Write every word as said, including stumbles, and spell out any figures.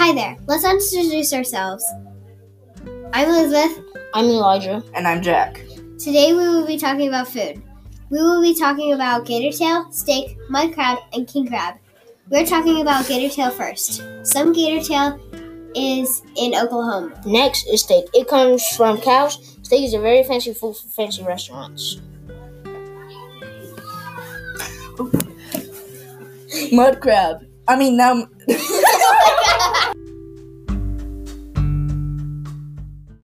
Hi there. Let's introduce ourselves. I'm Elizabeth. I'm Elijah. And I'm Jack. Today we will be talking about food. We will be talking about gator tail, steak, mud crab, and king crab. We're talking about gator tail first. Some gator tail is in Oklahoma. Next is steak. It comes from cows. Steak is a very fancy food for fancy restaurants. Mud crab. I mean, now...